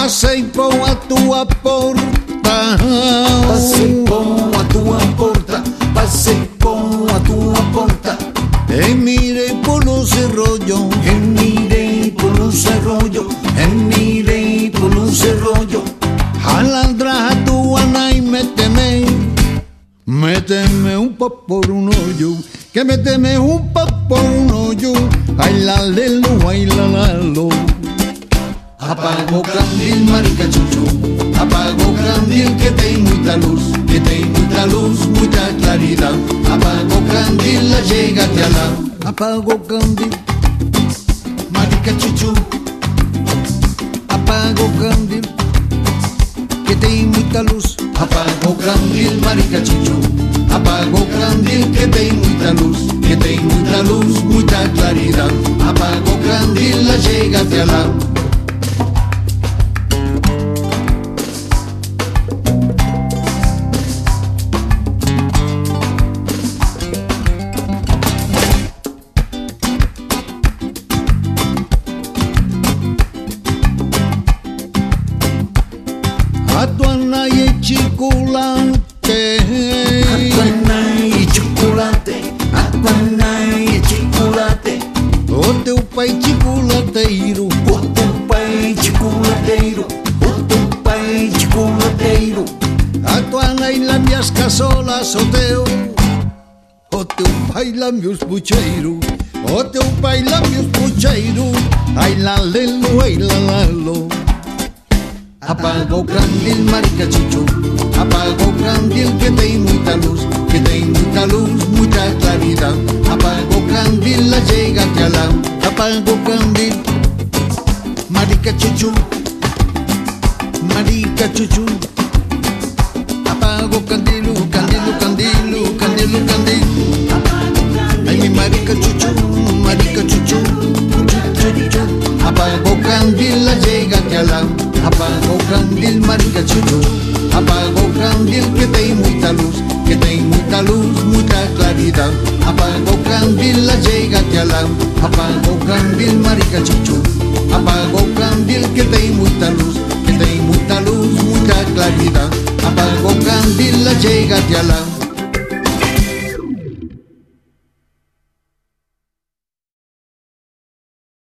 Passei por a tua porta, Passei por a tua porta, passei por a tua porta, e mirei por los arroyos, e mirei por los arroyos, e mirei por los arroyos. a ladrar a tua nai méteme un po' por un hoyo, que méteme un po' por un hoyo, ay la lelo, ay la lalo. Apago o candil, marica chuchu, apago o candil que tem muita luz, que tem muita luz, muita claridad. Apago o candil, chega-te a lá. Apago o candil, Marica chuchu, apago o candil, que tem muita luz. apago o candil, marica chuchu, apago o candil que tem muita luz, que tem muita luz, muita claridad. Apago o candil, chega-te a lá. A tua nai é chocolate, Apanai e chocolate, apanai e chocolate. o teu pai chocolateiro, O teu pai chocolateiro, o teu pai chocolateiro. a tua nai lambia as caçolas, o teu pai lambia os pucheiros, o teu pai lambia os pucheiros, ai la lelo, ai la lalo. Apaga o candil, marica chuchu, apaga o candil que tem muita luz, que tem muita luz, muita claridad. Apaga o candil, chega-te a lá. Apago o candil, marica chuchu, marica chuchu. Apago o candilo, candilo, candilo, candilo, candilo. Ai mi marica chuchu, marica chuchu, chuchu, chuchu. Apaga o candil, chega-te a lá. Apaga o candil, marica chuchu, apaga o candil que tem muita luz, que tem muita luz, muita claridad. Apaga o candil, chega-te a lá. Apaga o candil, marica chuchu, apaga o candil que tem muita luz, que tem muita luz, muita claridad. Apaga o candil, chega-te a lá.